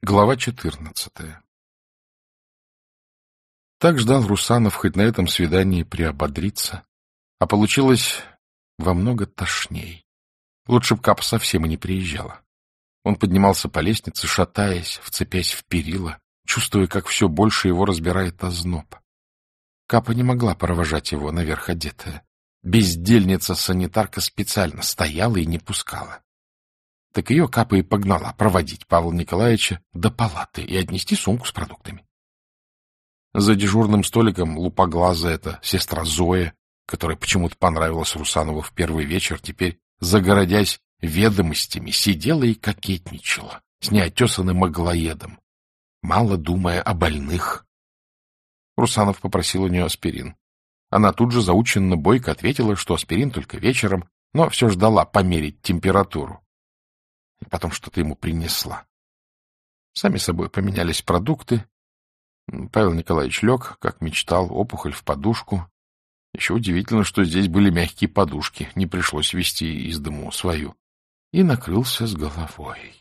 Глава 14. Так ждал Русанов хоть на этом свидании приободриться, а получилось во много тошней. Лучше б Капа совсем и не приезжала. Он поднимался по лестнице, шатаясь, вцепясь в перила, чувствуя, как все больше его разбирает озноб. Капа не могла провожать его наверх одетая. Бездельница-санитарка специально стояла и не пускала. Так ее Капа и погнала проводить Павла Николаевича до палаты и отнести сумку с продуктами. За дежурным столиком лупоглазая эта сестра Зоя, которая почему-то понравилась Русанову в первый вечер, теперь, загородясь ведомостями, сидела и кокетничала с неотесанным аглоедом, мало думая о больных. Русанов попросил у нее аспирин. Она тут же заученно бойко ответила, что аспирин только вечером, но все ждала померить температуру. Потом что-то ему принесла. Сами собой поменялись продукты. Павел Николаевич лег, как мечтал, опухоль в подушку. Еще удивительно, что здесь были мягкие подушки, не пришлось везти из дому свою. И накрылся с головой.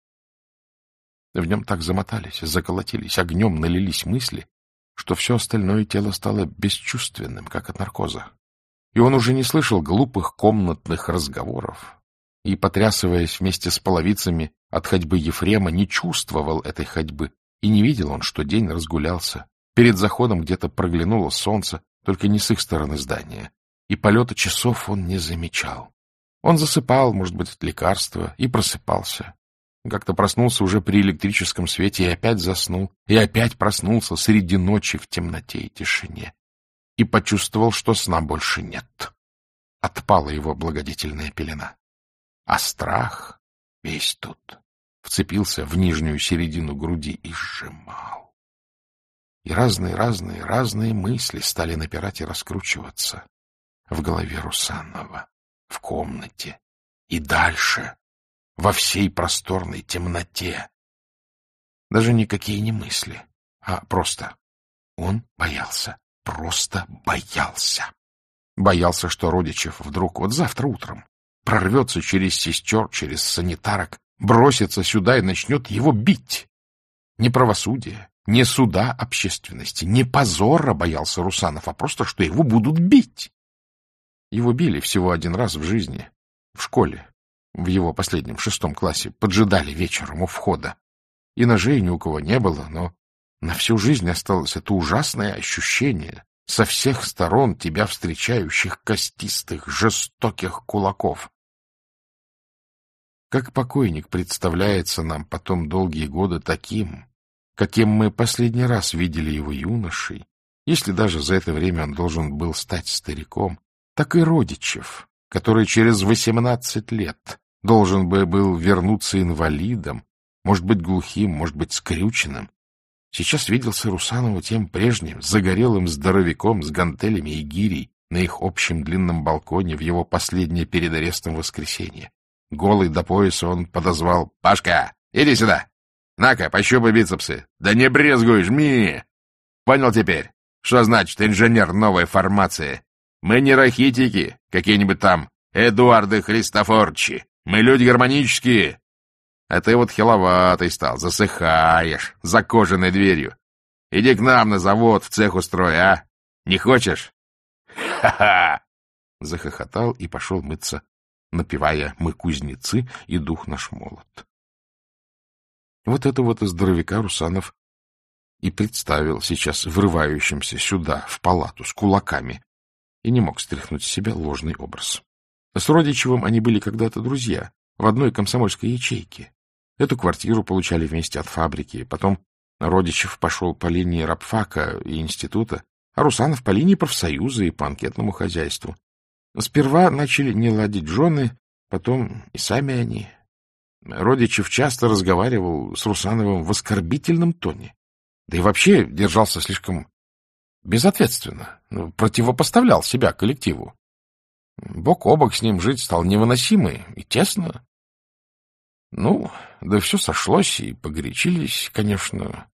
В нем так замотались, заколотились, огнем налились мысли, что все остальное тело стало бесчувственным, как от наркоза. И он уже не слышал глупых комнатных разговоров, и, потрясываясь вместе с половицами от ходьбы Ефрема, не чувствовал этой ходьбы, и не видел он, что день разгулялся. Перед заходом где-то проглянуло солнце, только не с их стороны здания, и полета часов он не замечал. Он засыпал, может быть, от лекарства, и просыпался. Как-то проснулся уже при электрическом свете и опять заснул, и опять проснулся среди ночи в темноте и тишине. И почувствовал, что сна больше нет. Отпала его благодетельная пелена. А страх весь тут вцепился в нижнюю середину груди и сжимал. И разные мысли стали напирать и раскручиваться в голове Русанова, в комнате и дальше, во всей просторной темноте. Даже никакие не мысли, а просто он боялся, просто боялся. Боялся, что Родичев вдруг вот завтра утром прорвется через сестер, через санитарок, бросится сюда и начнет его бить. Не правосудие, не суда общественности, не позора боялся Русанов, а просто, что его будут бить. Его били всего один раз в жизни, в школе, в его последнем 6 классе, поджидали вечером у входа. И ножей ни у кого не было, но на всю жизнь осталось это ужасное ощущение со всех сторон тебя встречающих костистых, жестоких кулаков. Как покойник представляется нам потом долгие годы таким, каким мы последний раз видели его юношей, если даже за это время он должен был стать стариком, так и Родичев, который через 18 лет должен был вернуться инвалидом, может быть, глухим, может быть, скрюченным, сейчас виделся Русанову тем прежним, загорелым здоровяком с гантелями и гирей на их общем длинном балконе в его последнее перед арестом воскресенье. Голый до пояса он подозвал: — Пашка, иди сюда! На-ка, пощупай бицепсы! Да не брезгуй, жми! Понял теперь, что значит инженер новой формации? Мы не рахитики, какие-нибудь там Эдуарды Христофорчи. Мы люди гармонические. А ты вот хиловатый стал, засыхаешь за кожаной дверью. Иди к нам на завод, в цех устрой, а? Не хочешь? Ха-ха! Захохотал и пошел мыться, напевая «Мы кузнецы, и дух наш молот». Вот этого здоровяка Русанов и представил сейчас врывающимся сюда, в палату, с кулаками, и не мог стряхнуть с себя ложный образ. С Родичевым они были когда-то друзья, в одной комсомольской ячейке. Эту квартиру получали вместе от фабрики, потом Родичев пошел по линии рабфака и института, а Русанов по линии профсоюза и по анкетному хозяйству. Сперва начали не ладить жены, потом и сами они. Родичев часто разговаривал с Русановым в оскорбительном тоне, да и вообще держался слишком безответственно, противопоставлял себя коллективу. Бок о бок с ним жить стало невыносимо и тесно. Ну, да все сошлось, и погорячились, конечно.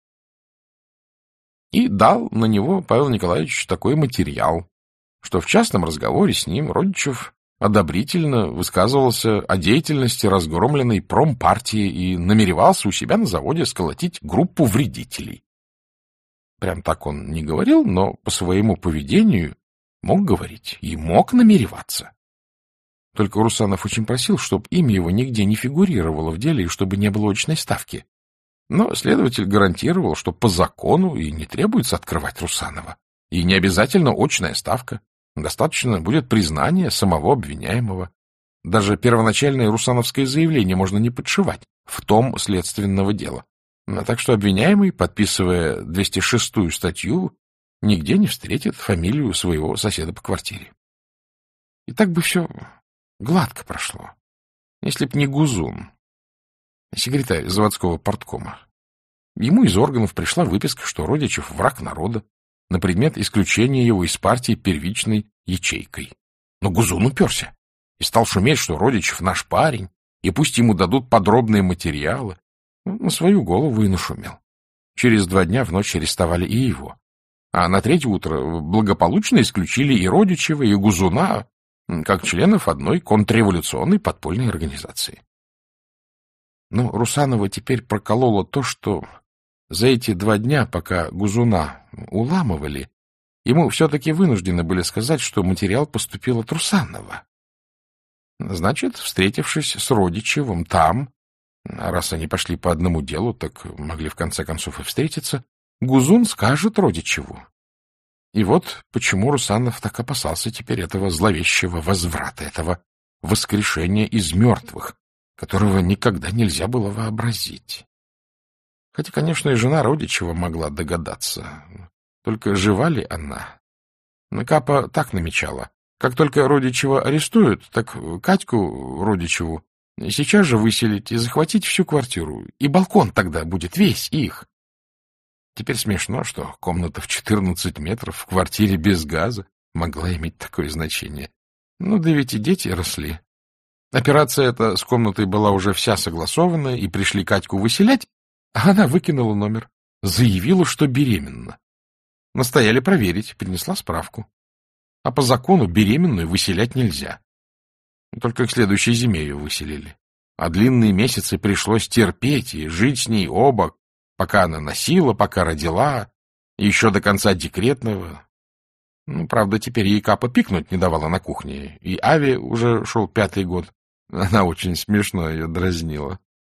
И дал на него Павел Николаевич такой материал, что в частном разговоре с ним Родичев одобрительно высказывался о деятельности разгромленной промпартии и намеревался у себя на заводе сколотить группу вредителей. Прям так он не говорил, но по своему поведению мог говорить и мог намереваться. Только Русанов очень просил, чтобы имя его нигде не фигурировало в деле и чтобы не было очной ставки. Но следователь гарантировал, что по закону и не требуется открывать Русанова. И не обязательно очная ставка. Достаточно будет признания самого обвиняемого. Даже первоначальное русановское заявление можно не подшивать в том следственного дела. Так что обвиняемый, подписывая 206-ю статью, нигде не встретит фамилию своего соседа по квартире. И так бы все гладко прошло, если б не Гузун, секретарь заводского парткома. Ему из органов пришла выписка, что Родичев враг народа, на предмет исключения его из партии первичной ячейкой. Но Гузун уперся и стал шуметь, что Родичев наш парень, и пусть ему дадут подробные материалы. На свою голову и нашумел. Через 2 дня в ночь арестовали и его. А на 3-е утро благополучно исключили и Родичева, и Гузуна, как членов одной контрреволюционной подпольной организации. Но Русанова теперь прокололо то, что за эти 2 дня, пока Гузуна уламывали, ему все-таки вынуждены были сказать, что материал поступил от Русанова. Значит, встретившись с Родичевым там, а раз они пошли по одному делу, так могли в конце концов и встретиться, Гузун скажет Родичеву. И вот почему Русанов так опасался теперь этого зловещего возврата, этого воскрешения из мертвых, которого никогда нельзя было вообразить. Хотя, конечно, и жена Родичева могла догадаться. Только жива ли она? Капа так намечала. Как только Родичева арестуют, так Катьку Родичеву сейчас же выселить и захватить всю квартиру. И балкон тогда будет весь их. Теперь смешно, что комната в 14 метров в квартире без газа могла иметь такое значение. Ну да ведь и дети росли. Операция эта с комнатой была уже вся согласована, и пришли Катьку выселять, а она выкинула номер. Заявила, что беременна. Настояли проверить, принесла справку. А по закону беременную выселять нельзя. Только к следующей зиме ее выселили. А длинные месяцы пришлось терпеть и жить с ней оба, пока она носила, пока родила, и еще до конца декретного. Правда, теперь ей Капа пикнуть не давала на кухне, и Ави уже шел 5-й год. Она очень смешно ее дразнила.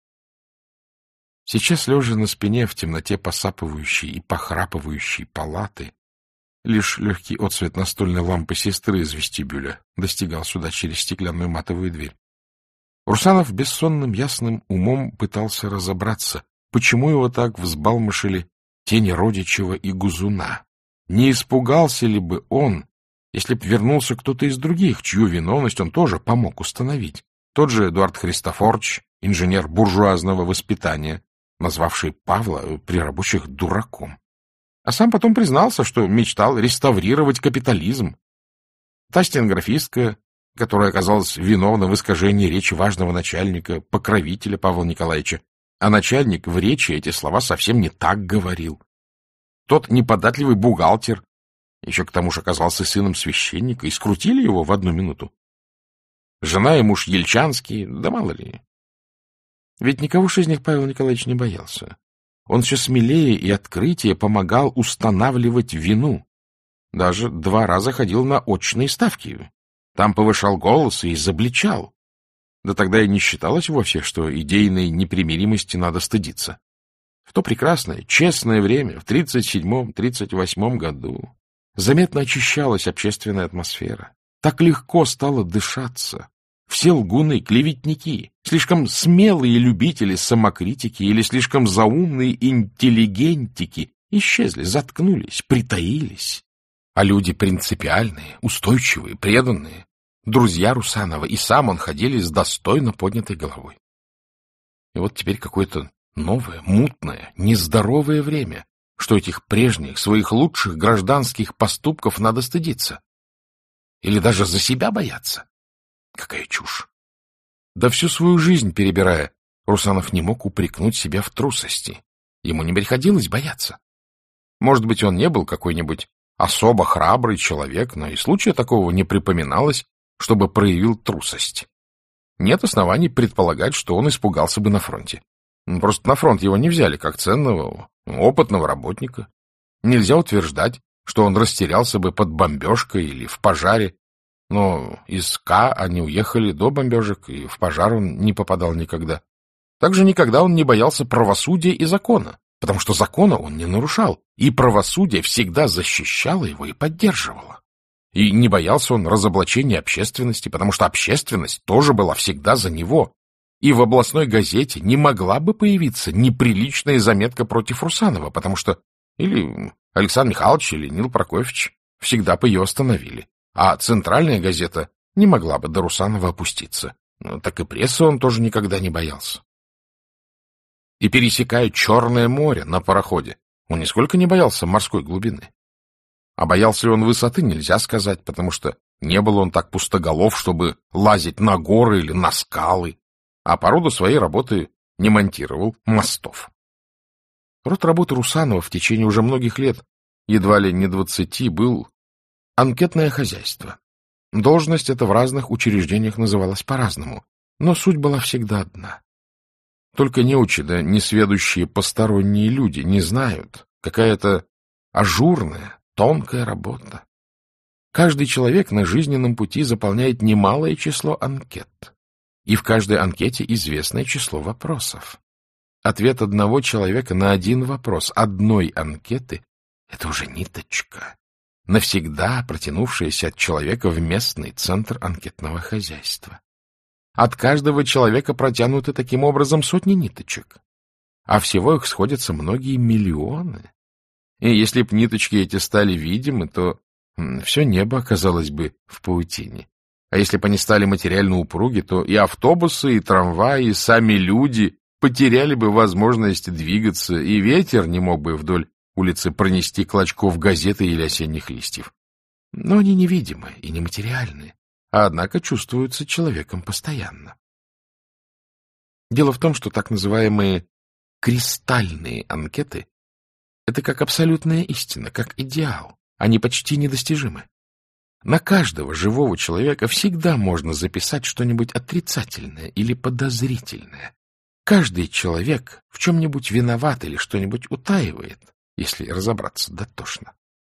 Сейчас, лежа на спине в темноте посапывающей и похрапывающей палаты, лишь легкий отсвет настольной лампы сестры из вестибюля достигал сюда через стеклянную матовую дверь. Русанов бессонным ясным умом пытался разобраться, почему его так взбалмошили тени Родичева и Гузуна. Не испугался ли бы он, если б вернулся кто-то из других, чью виновность он тоже помог установить? Тот же Эдуард Христофорович, инженер буржуазного воспитания, назвавший Павла при рабочих дураком. А сам потом признался, что мечтал реставрировать капитализм. Та стенографистка, которая оказалась виновна в искажении речи важного начальника, покровителя Павла Николаевича, а начальник в речи эти слова совсем не так говорил. Тот неподатливый бухгалтер, еще к тому же оказался сыном священника, и скрутили его в 1 минуту. Жена и муж ельчанские, да мало ли. Ведь никого из них Павел Николаевич не боялся. Он все смелее и открытие помогал устанавливать вину. Даже 2 раза ходил на очные ставки. Там повышал голос и изобличал. Да тогда и не считалось вовсе, что идейной непримиримости надо стыдиться. В то прекрасное, честное время, в 1937-1938 году, заметно очищалась общественная атмосфера. Так легко стало дышаться. Все лгуны, клеветники, слишком смелые любители самокритики или слишком заумные интеллигентики исчезли, заткнулись, притаились. А люди принципиальные, устойчивые, преданные, друзья Русанова, и сам он ходили с достойно поднятой головой. И вот теперь какое-то новое, мутное, нездоровое время, что этих прежних, своих лучших гражданских поступков надо стыдиться. Или даже за себя бояться. Какая чушь! Да всю свою жизнь перебирая, Русанов не мог упрекнуть себя в трусости. Ему не приходилось бояться. Может быть, он не был какой-нибудь особо храбрый человек, но и случая такого не припоминалось, чтобы проявил трусость. Нет оснований предполагать, что он испугался бы на фронте. Просто на фронт его не взяли как ценного, опытного работника. Нельзя утверждать, что он растерялся бы под бомбежкой или в пожаре. Но из К они уехали до бомбежек, и в пожар он не попадал никогда. Также никогда он не боялся правосудия и закона, потому что закона он не нарушал, и правосудие всегда защищало его и поддерживало. И не боялся он разоблачения общественности, потому что общественность тоже была всегда за него. И в областной газете не могла бы появиться неприличная заметка против Русанова, потому что или Александр Михайлович, или Нил Прокофьевич всегда бы ее остановили. А центральная газета не могла бы до Русанова опуститься. Так и прессы он тоже никогда не боялся. И пересекая Черное море на пароходе, он нисколько не боялся морской глубины. А боялся ли он высоты, нельзя сказать, потому что не был он так пустоголов, чтобы лазить на горы или на скалы, а по роду своей работы не монтировал мостов. Род работы Русанова в течение уже многих лет, едва ли не 20, был анкетное хозяйство. Должность эта в разных учреждениях называлась по-разному, но суть была всегда одна. Только неучи да несведущие посторонние люди не знают, какая-то ажурная, тонкая работа. Каждый человек на жизненном пути заполняет немалое число анкет, и в каждой анкете известное число вопросов. Ответ одного человека на один вопрос одной анкеты — это уже ниточка, навсегда протянувшаяся от человека в местный центр анкетного хозяйства. От каждого человека протянуты таким образом сотни ниточек, а всего их сходятся многие миллионы. И если б ниточки эти стали видимы, то все небо оказалось бы в паутине. А если бы они стали материально упруги, то и автобусы, и трамваи, и сами люди потеряли бы возможность двигаться, и ветер не мог бы вдоль улицы пронести клочков газеты или осенних листьев. Но они невидимы и нематериальны, а однако чувствуются человеком постоянно. Дело в том, что так называемые кристальные анкеты — это как абсолютная истина, как идеал, они почти недостижимы. На каждого живого человека всегда можно записать что-нибудь отрицательное или подозрительное. Каждый человек в чем-нибудь виноват или что-нибудь утаивает, если разобраться дотошно.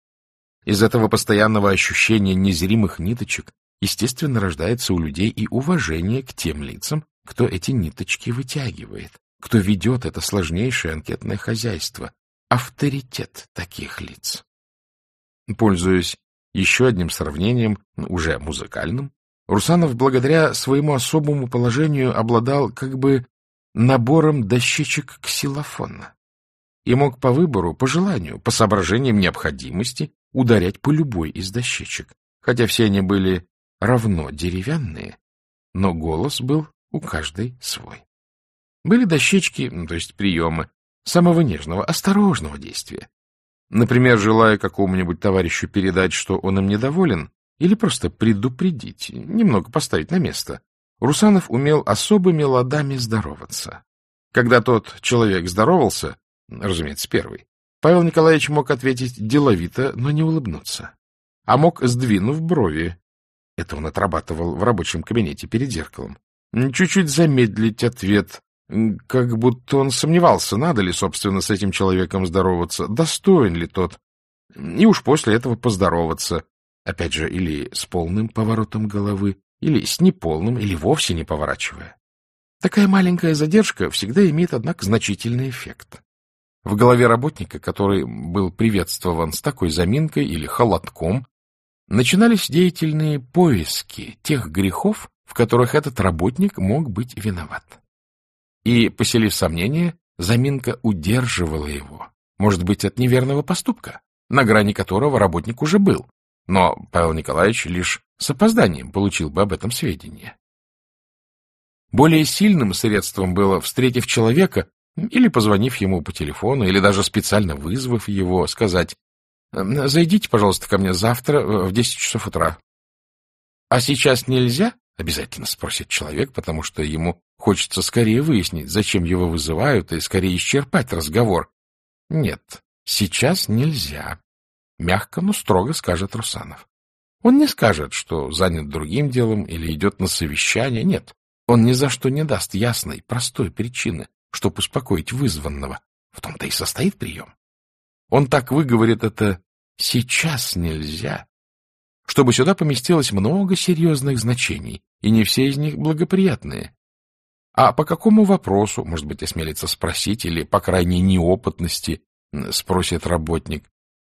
Из этого постоянного ощущения незримых ниточек естественно рождается у людей и уважение к тем лицам, кто эти ниточки вытягивает, кто ведет это сложнейшее анкетное хозяйство, авторитет таких лиц. Пользуясь еще одним сравнением, уже музыкальным, Русанов благодаря своему особому положению обладал как бы набором дощечек ксилофона и мог по выбору, по желанию, по соображениям необходимости ударять по любой из дощечек, хотя все они были равно деревянные, но голос был у каждой свой. Были дощечки, то есть приемы, самого нежного, осторожного действия. Например, желая какому-нибудь товарищу передать, что он им недоволен, или просто предупредить, немного поставить на место, Русанов умел особыми ладами здороваться. Когда тот человек здоровался, разумеется, первый, Павел Николаевич мог ответить деловито, но не улыбнуться. А мог, сдвинув брови, это он отрабатывал в рабочем кабинете перед зеркалом, чуть-чуть замедлить ответ, как будто он сомневался, надо ли, собственно, с этим человеком здороваться, достоин ли тот, и уж после этого поздороваться, опять же, или с полным поворотом головы, или с неполным, или вовсе не поворачивая. Такая маленькая задержка всегда имеет, однако, значительный эффект. В голове работника, который был приветствован с такой заминкой или холодком, начинались деятельные поиски тех грехов, в которых этот работник мог быть виноват. И, поселив сомнение, заминка удерживала его, может быть, от неверного поступка, на грани которого работник уже был, но Павел Николаевич лишь с опозданием получил бы об этом сведения. Более сильным средством было, встретив человека, или позвонив ему по телефону, или даже специально вызвав его, сказать: «Зайдите, пожалуйста, ко мне завтра в 10 часов утра». «А сейчас нельзя?» — обязательно спросит человек, потому что ему хочется скорее выяснить, зачем его вызывают, и скорее исчерпать разговор. «Нет, сейчас нельзя», — мягко, но строго скажет Русанов. Он не скажет, что занят другим делом или идет на совещание. Нет, он ни за что не даст ясной, простой причины, чтобы успокоить вызванного. В том-то и состоит прием. Он так выговорит это «сейчас нельзя», чтобы сюда поместилось много серьезных значений, и не все из них благоприятные. А по какому вопросу, может быть, осмелится спросить, или, по крайней неопытности, спросит работник.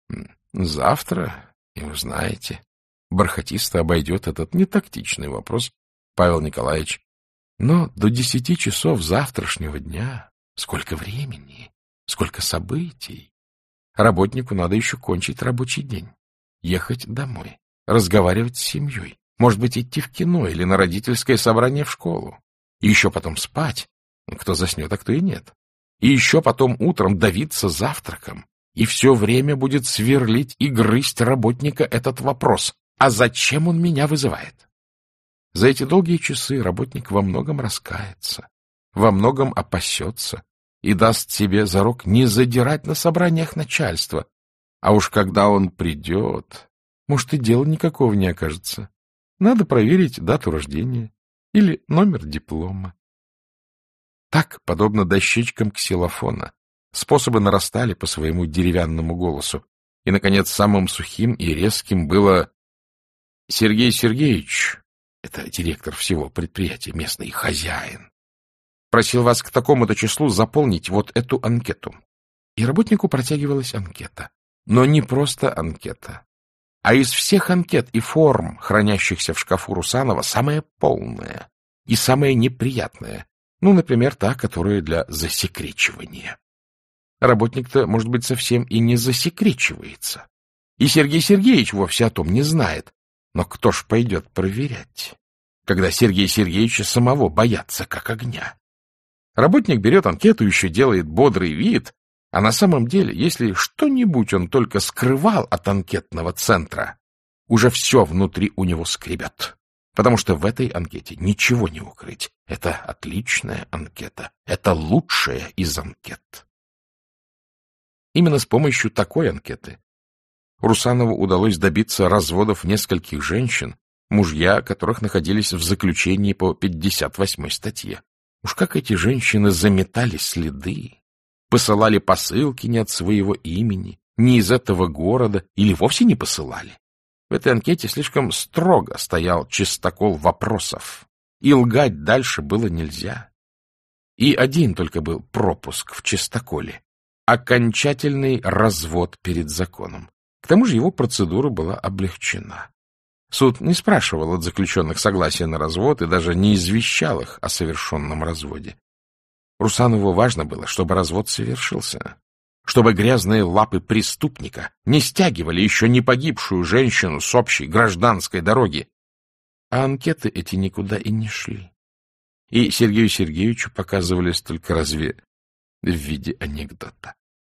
Завтра, и узнаете. Бархатисто обойдет этот нетактичный вопрос Павел Николаевич. Но до 10 часов завтрашнего дня сколько времени, сколько событий. Работнику надо еще кончить рабочий день, ехать домой, разговаривать с семьей, может быть, идти в кино или на родительское собрание в школу. И еще потом спать, кто заснет, а кто и нет. И еще потом утром давиться завтраком. И все время будет сверлить и грызть работника этот вопрос. А зачем он меня вызывает? За эти долгие часы работник во многом раскается, во многом опасется и даст себе зарок не задирать на собраниях начальства. А уж когда он придет, может, и дела никакого не окажется. Надо проверить дату рождения или номер диплома. Так, подобно дощечкам ксилофона, способы нарастали по своему деревянному голосу. И, наконец, самым сухим и резким было: «Сергей Сергеевич, это директор всего предприятия, местный хозяин, просил вас к такому-то числу заполнить вот эту анкету». И работнику протягивалась анкета. Но не просто анкета, а из всех анкет и форм, хранящихся в шкафу Русанова, самая полная и самая неприятная. Ну, например, та, которая для засекречивания. Работник-то, может быть, совсем и не засекречивается. И Сергей Сергеевич вовсе о том не знает. Но кто ж пойдет проверять, когда Сергея Сергеевича самого боятся как огня? Работник берет анкету, еще делает бодрый вид, а на самом деле, если что-нибудь он только скрывал от анкетного центра, уже все внутри у него скребет. Потому что в этой анкете ничего не укрыть. Это отличная анкета. Это лучшая из анкет. Именно с помощью такой анкеты Русанову удалось добиться разводов нескольких женщин, мужья которых находились в заключении по 58-й статье. Уж как эти женщины заметали следы, посылали посылки не от своего имени, не из этого города, или вовсе не посылали. В этой анкете слишком строго стоял чистокол вопросов, и лгать дальше было нельзя. И один только был пропуск в чистоколе — окончательный развод перед законом. К тому же его процедура была облегчена. Суд не спрашивал от заключенных согласия на развод и даже не извещал их о совершенном разводе. Русанову важно было, чтобы развод совершился, чтобы грязные лапы преступника не стягивали еще не погибшую женщину с общей гражданской дороги. А анкеты эти никуда и не шли. И Сергею Сергеевичу показывались только разве в виде анекдота.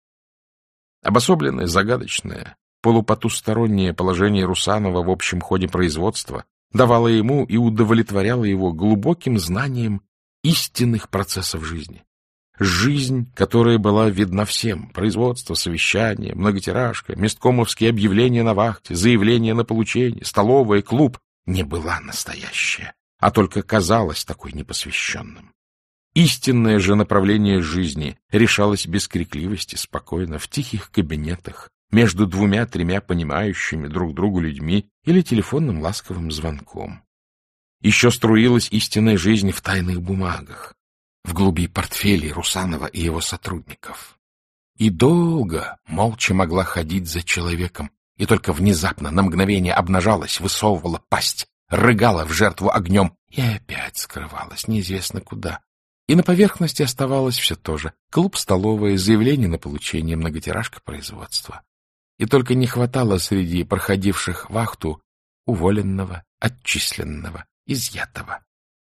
Обособленное, загадочное, полупотустороннее положение Русанова в общем ходе производства давало ему и удовлетворяло его глубоким знанием истинных процессов жизни. Жизнь, которая была видна всем — производство, совещание, многотиражка, месткомовские объявления на вахте, заявления на получение, столовая, клуб — не была настоящая, а только казалась такой непосвященным. Истинное же направление жизни решалось без крикливости, спокойно, в тихих кабинетах, между 2-3 понимающими друг другу людьми или телефонным ласковым звонком. Еще струилась истинная жизнь в тайных бумагах, в глуби портфелей Русанова и его сотрудников. И долго молча могла ходить за человеком, и только внезапно на мгновение обнажалась, высовывала пасть, рыгала в жертву огнем и опять скрывалась неизвестно куда. И на поверхности оставалось все то же: клуб-столовая, заявление на получение, многотиражка, производства. И только не хватало среди проходивших вахту уволенного, отчисленного, изъятого.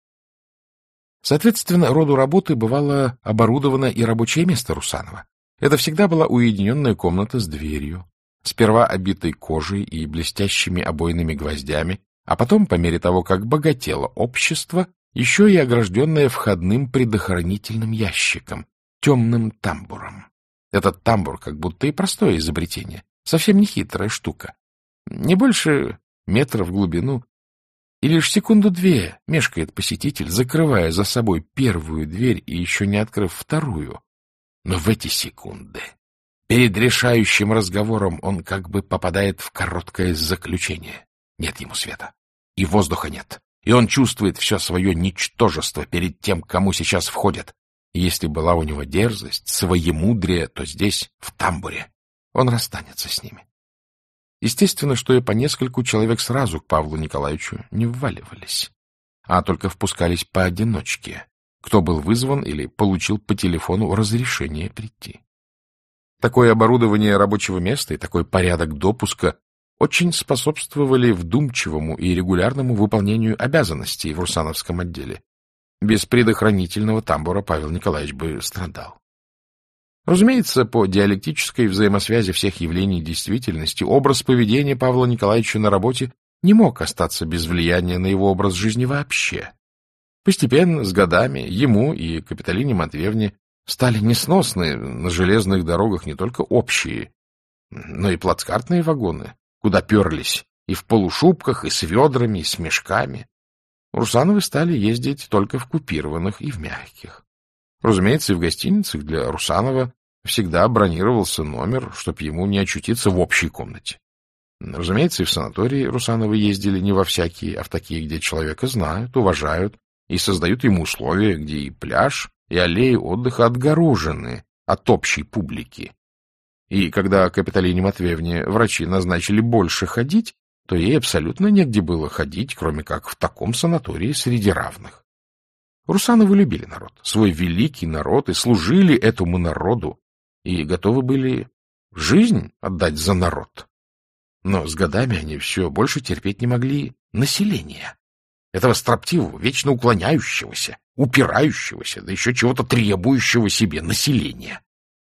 Соответственно, роду работы бывало оборудовано и рабочее место Русанова. Это всегда была уединенная комната с дверью, сперва обитой кожей и блестящими обойными гвоздями, а потом, по мере того, как богатело общество, еще и огражденная входным предохранительным ящиком, темным тамбуром. Этот тамбур как будто и простое изобретение, совсем не хитрая штука. Не больше метра в глубину, и лишь секунду-две мешкает посетитель, закрывая за собой первую дверь и еще не открыв вторую. Но в эти секунды перед решающим разговором он как бы попадает в короткое заключение. Нет ему света, и воздуха нет, и он чувствует все свое ничтожество перед тем, кому сейчас входят. И если была у него дерзость, своемудрие, то здесь, в тамбуре, он расстанется с ними. Естественно, что и по нескольку человек сразу к Павлу Николаевичу не вваливались, а только впускались поодиночке, кто был вызван или получил по телефону разрешение прийти. Такое оборудование рабочего места и такой порядок допуска очень способствовали вдумчивому и регулярному выполнению обязанностей в Русановском отделе. Без предохранительного тамбура Павел Николаевич бы страдал. Разумеется, по диалектической взаимосвязи всех явлений действительности образ поведения Павла Николаевича на работе не мог остаться без влияния на его образ жизни вообще. Постепенно, с годами, ему и Капитолине Матвеевне стали несносны на железных дорогах не только общие, но и плацкартные вагоны, куда перлись и в полушубках, и с ведрами, и с мешками. Русановы стали ездить только в купированных и в мягких. Разумеется, и в гостиницах для Русанова всегда бронировался номер, чтоб ему не очутиться в общей комнате. Разумеется, и в санатории Русановы ездили не во всякие, а в такие, где человека знают, уважают и создают ему условия, где и пляж, и аллеи отдыха отгорожены от общей публики. И когда Капитолине Матвеевне врачи назначили больше ходить, то ей абсолютно негде было ходить, кроме как в таком санатории среди равных. Русановы любили народ, свой великий народ, и служили этому народу, и готовы были жизнь отдать за народ. Но с годами они все больше терпеть не могли населения, этого строптивого, вечно уклоняющегося, упирающегося, да еще чего-то требующего себе населения.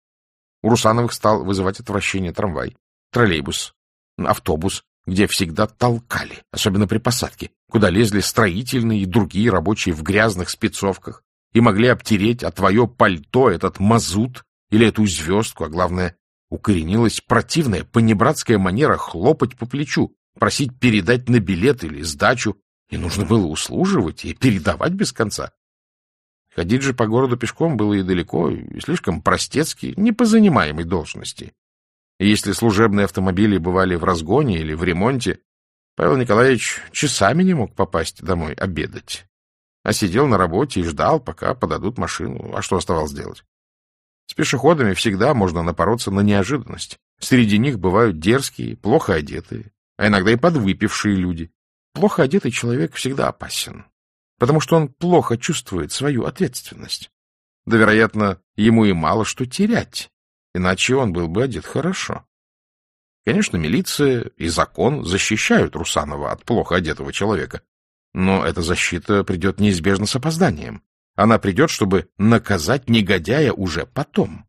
У Русановых стал вызывать отвращение трамвай, троллейбус, автобус, где всегда толкали, особенно при посадке, куда лезли строительные и другие рабочие в грязных спецовках и могли обтереть о твое пальто этот мазут или эту звездку, а главное, укоренилась противная понебратская манера хлопать по плечу, просить передать на билет или сдачу, и нужно было услуживать и передавать без конца. Ходить же по городу пешком было и далеко, и слишком простецки, не по занимаемой должности. И если служебные автомобили бывали в разгоне или в ремонте, Павел Николаевич часами не мог попасть домой обедать, а сидел на работе и ждал, пока подадут машину. А что оставалось делать? С пешеходами всегда можно напороться на неожиданность. Среди них бывают дерзкие, плохо одетые, а иногда и подвыпившие люди. Плохо одетый человек всегда опасен, потому что он плохо чувствует свою ответственность. Да, вероятно, ему и мало что терять, иначе он был бы одет хорошо. Конечно, милиция и закон защищают Русанова от плохо одетого человека, но эта защита придет неизбежно с опозданием. Она придет, чтобы наказать негодяя уже потом.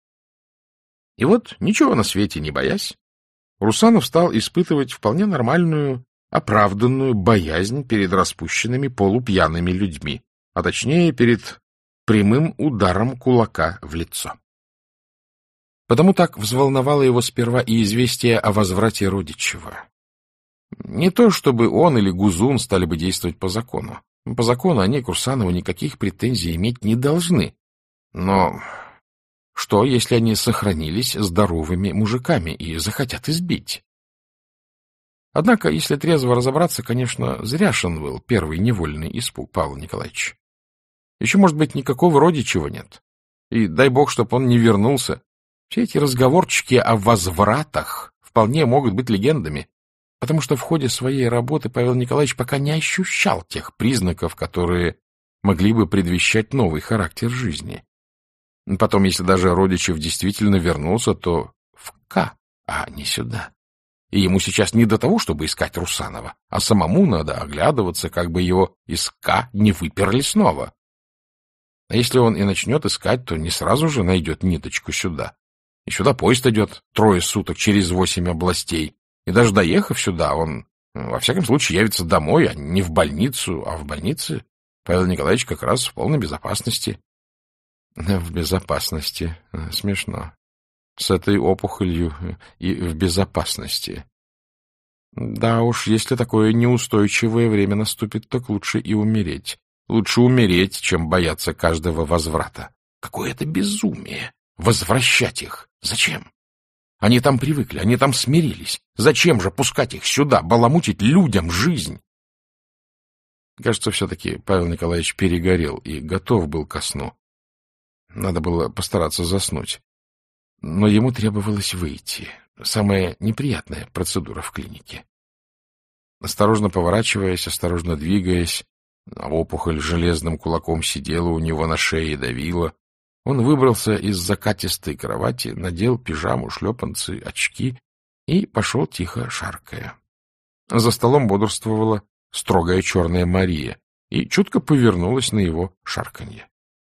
И вот, ничего на свете не боясь, Русанов стал испытывать вполне нормальную, оправданную боязнь перед распущенными полупьяными людьми, а точнее перед прямым ударом кулака в лицо. Потому так взволновало его сперва и известие о возврате Родичева. Не то, чтобы он или Гузун стали бы действовать по закону. По закону они к Русанову никаких претензий иметь не должны. Но что, если они сохранились здоровыми мужиками и захотят избить? Однако, если трезво разобраться, конечно, зряшен был первый невольный испуг Павла Николаевича. Еще, может быть, никакого Родичева нет. И дай бог, чтоб он не вернулся. Все эти разговорчики о возвратах вполне могут быть легендами, потому что в ходе своей работы Павел Николаевич пока не ощущал тех признаков, которые могли бы предвещать новый характер жизни. Потом, если даже Родичев действительно вернулся, то в К, а не сюда. И ему сейчас не до того, чтобы искать Русанова, а самому надо оглядываться, как бы его из К не выперли снова. А если он и начнет искать, то не сразу же найдет ниточку сюда. И сюда поезд идет 3 суток через 8 областей. И даже доехав сюда, он, во всяком случае, явится домой, а не в больницу. А в больнице Павел Николаевич как раз в полной безопасности. В безопасности. Смешно. С этой опухолью и в безопасности. Да уж, если такое неустойчивое время наступит, так лучше и умереть. Лучше умереть, чем бояться каждого возврата. Какое это безумие! Возвращать их! Зачем? Они там привыкли, они там смирились. Зачем же пускать их сюда, баламутить людям жизнь? Кажется, все-таки Павел Николаевич перегорел и готов был ко сну. Надо было постараться заснуть. Но ему требовалось выйти. Самая неприятная процедура в клинике. Осторожно поворачиваясь, осторожно двигаясь, а опухоль железным кулаком сидела у него на шее и давила, он выбрался из закатистой кровати, надел пижаму, шлепанцы, очки и пошел тихо шаркая. За столом бодрствовала строгая черная Мария и чутко повернулась на его шарканье.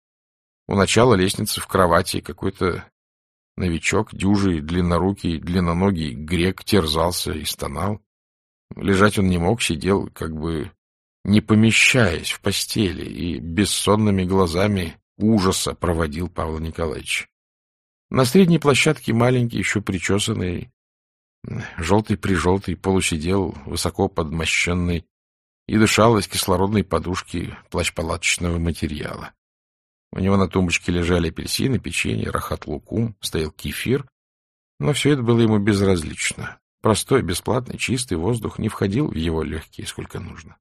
У начала лестницы в кровати какой-то новичок, дюжий, длиннорукий, длинноногий грек терзался и стонал. Лежать он не мог, сидел, как бы не помещаясь в постели, и бессонными глазами ужаса проводил Павла Николаевича. На средней площадке маленький, еще причесанный, желтый-прижелтый, полусидел, высоко подмощенный, и дышал из кислородной подушки плащ-палаточного материала. У него на тумбочке лежали апельсины, печенье, рахат-лукум, стоял кефир, но все это было ему безразлично. Простой, бесплатный, чистый воздух не входил в его легкие сколько нужно.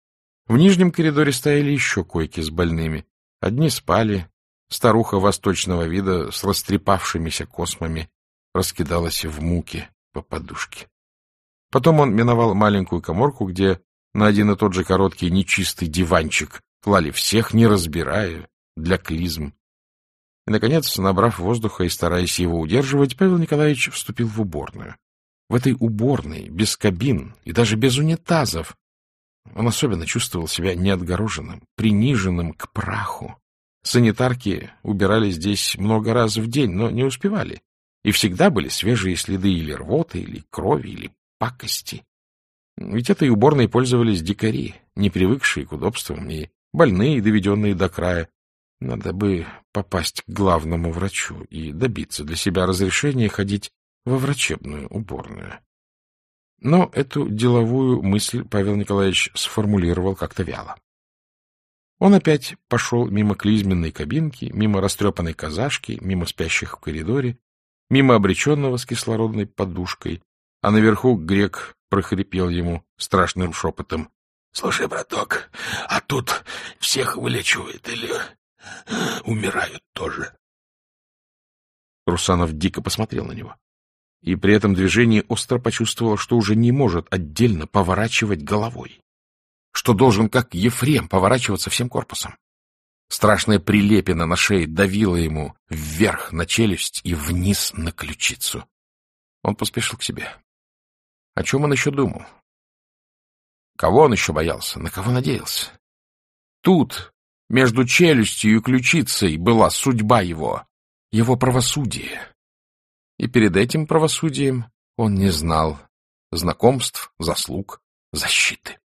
В нижнем коридоре стояли еще койки с больными. Одни спали, старуха восточного вида с растрепавшимися космами раскидалась в муке по подушке. Потом он миновал маленькую каморку, где на один и тот же короткий нечистый диванчик клали всех, не разбирая, для клизм. И, наконец, набрав воздуха и стараясь его удерживать, Павел Николаевич вступил в уборную. В этой уборной, без кабин и даже без унитазов, он особенно чувствовал себя неотгороженным, приниженным к праху. Санитарки убирали здесь много раз в день, но не успевали. И всегда были свежие следы или рвоты, или крови, или пакости. Ведь этой уборной пользовались дикари, не привыкшие к удобствам, и больные, доведенные до края. Надо бы попасть к главному врачу и добиться для себя разрешения ходить во врачебную уборную. Но эту деловую мысль Павел Николаевич сформулировал как-то вяло. Он опять пошел мимо клизменной кабинки, мимо растрепанной казашки, мимо спящих в коридоре, мимо обреченного с кислородной подушкой, а наверху грек прохрипел ему страшным шепотом: — Слушай, браток, а тут всех вылечивают или умирают тоже? Русанов дико посмотрел на него. И при этом движении остро почувствовал, что уже не может отдельно поворачивать головой, что должен, как Ефрем, поворачиваться всем корпусом. Страшная прилепина на шее давила ему вверх на челюсть и вниз на ключицу. Он поспешил к себе. О чем он еще думал? Кого он еще боялся? На кого надеялся? Тут, между челюстью и ключицей, была судьба его правосудие. И перед этим правосудием он не знал знакомств, заслуг, защиты.